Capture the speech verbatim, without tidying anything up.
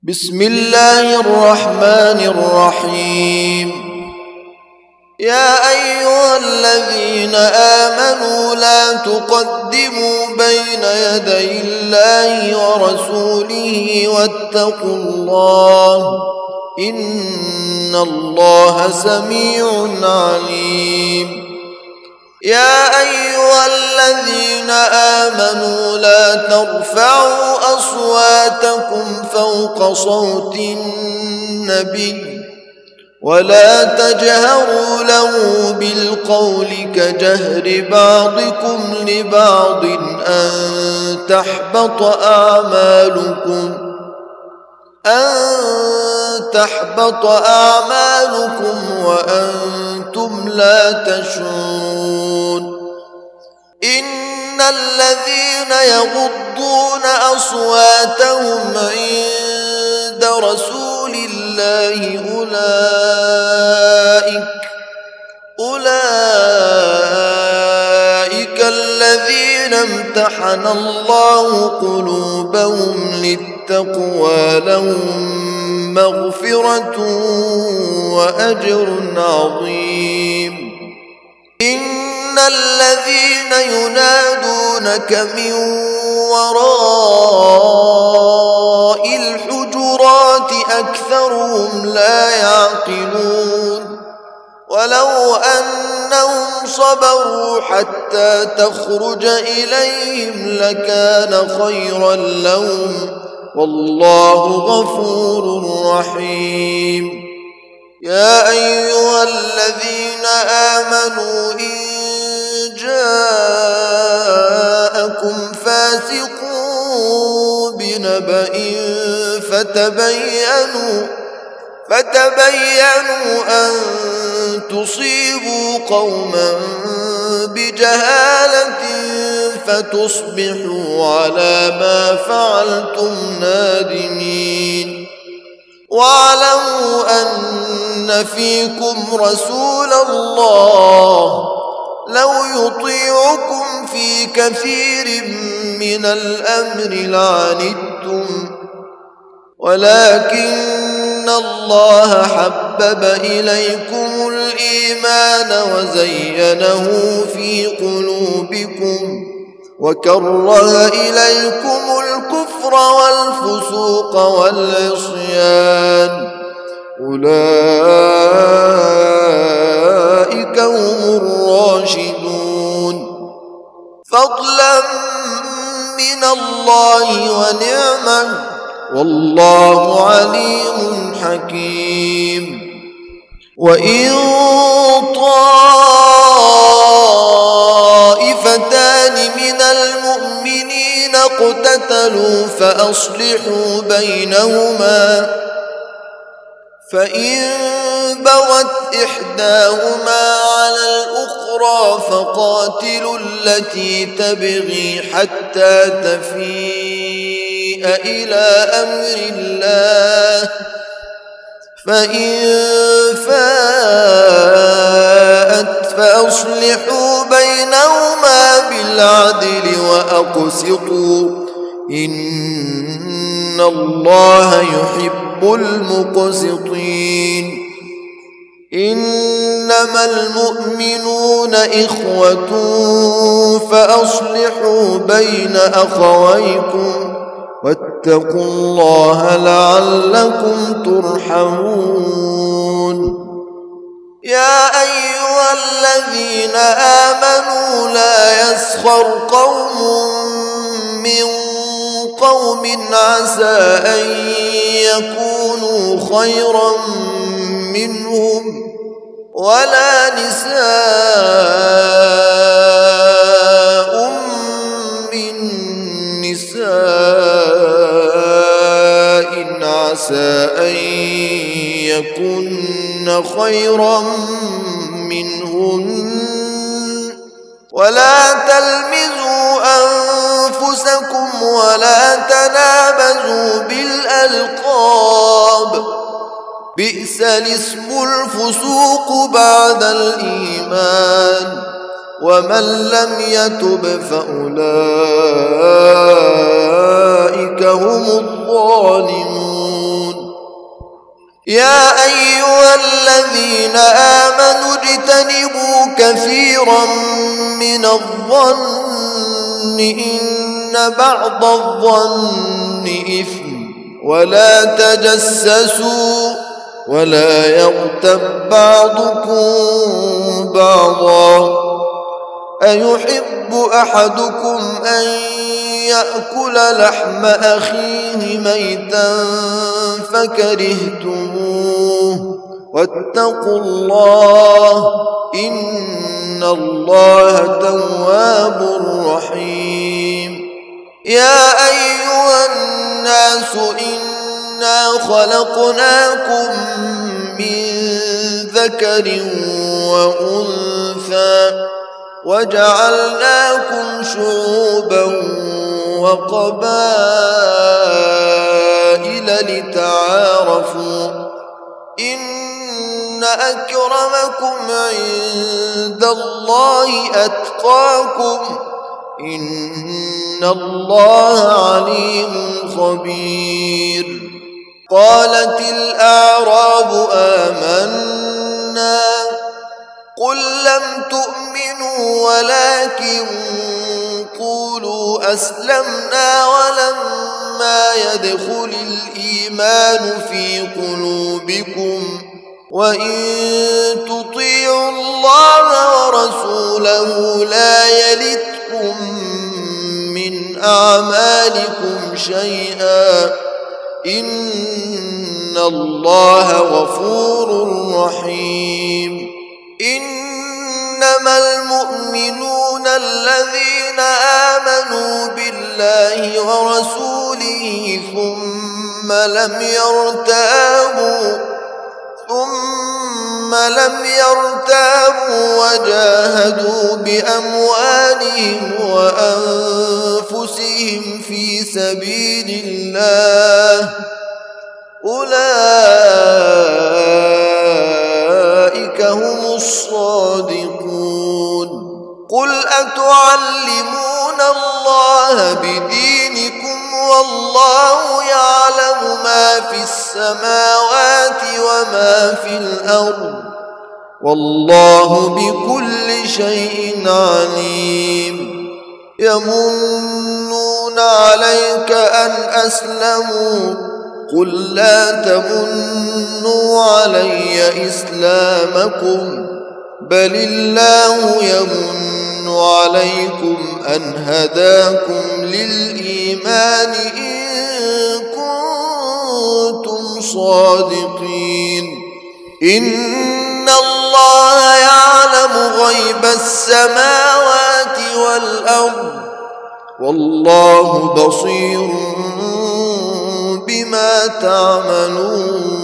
بسم الله الرحمن الرحيم. يا أيها الذين آمنوا لا تقدموا بين يدي الله ورسوله واتقوا الله إن الله سميع عليم. يا أيها الذين آمنوا لا ترفعوا أصواتكم فوق صوت النبي ولا تجهروا له بالقول كجهر بعضكم لبعض أن تحبط أعمالكم أن تحبط أعمالكم وأنتم لا تشعرون. إن الذين يغضون أصواتهم عند رسول الله أولئك أولئك الذين امتحن الله قلوبهم للتقوى لهم مغفرة وأجر عظيم. إن الذين ينادونك من وراء الحجرات أكثرهم لا يعقلون. ولو أنهم صبروا حتى تخرج إليهم لكان خيرا لهم والله غفور رحيم. يا أيها الذين آمنوا إن جاءكم فاسق بنبأ فتبينوا فتبينوا أن تصيبوا قوما بجهالة فتصبحوا على ما فعلتم نادمين. واعلموا أن فيكم رسول الله لو يطيعكم في كثير من الأمر لعنتم ولكن الله حبب إليكم الإيمان وزينه في قلوبكم وكره إليكم الكفر والفسوق والعصيان أولئك هم الراشدون فضلا من الله ونعمة والله عليم حكيم. وإن طائفتان من المؤمنين اقتتلوا فأصلحوا بينهما فإن بغت إحداهما على الأخرى فقاتلوا التي تبغي حتى تفيء إلى أمر الله فإن فاءت فأصلحوا بينهما بالعدل وأقسطوا إن الله يحب المقسطين. إنما المؤمنون إخوة فأصلحوا بين أخويكم واتقوا الله لعلكم ترحمون. يا أيها الذين آمنوا لا يسخر قوم من قوم عسى أن يكونوا خيرا منهم ولا نساء من نساء عسى أن يكن خيرا منهن ولا تلمزوا أنفسكم ولا تنابزوا بالألقاب بئس الاسم الفسوق بعد الإيمان ومن لم يتب فأولئك هم الظالمون. يا أيها الذين آمنوا اجتنبوا كثيرا من الظن إن بعض الظن إثم ولا تجسسوا ولا يغتب بعضكم بعضا أيحب أحدكم أن يأكل لحم أخيه ميتا فكرهتموه واتقوا الله إن الله تواب رحيم يا أيها الناس إنا خلقناكم من ذكر وأنثى وجعلناكم شعوبا وقبائل لتعارفوا إن أكرمكم عند الله أتقاكم إن الله عليم خبير قالت الأعراب آمنا قل لم تؤمنوا ولكن قولوا أسلمنا ولما يدخل الإيمان في قلوبكم وإن تطيعوا الله ورسوله لا يلتكم من أعمالكم شيئا إن الله غفور رحيم إنما المؤمنون الذين آمنوا بالله ورسوله ثم لم يرتابوا ثم لم يرتابوا وجاهدوا بأموالهم وأنفسهم في سبيل الله أولئك هم الصادقون قل أتعلمون الله بدينكم والله يعلم ما في السماوات وما في الأرض والله بكل شيء عليم يمنون عليك أن أسلموا قل لا تمنوا علي إسلامكم بل الله يمن عليكم أن هداكم للإيمان إن كنتم صادقين إن الله يعلم غيب السماوات والأرض والله بصير بما تعملون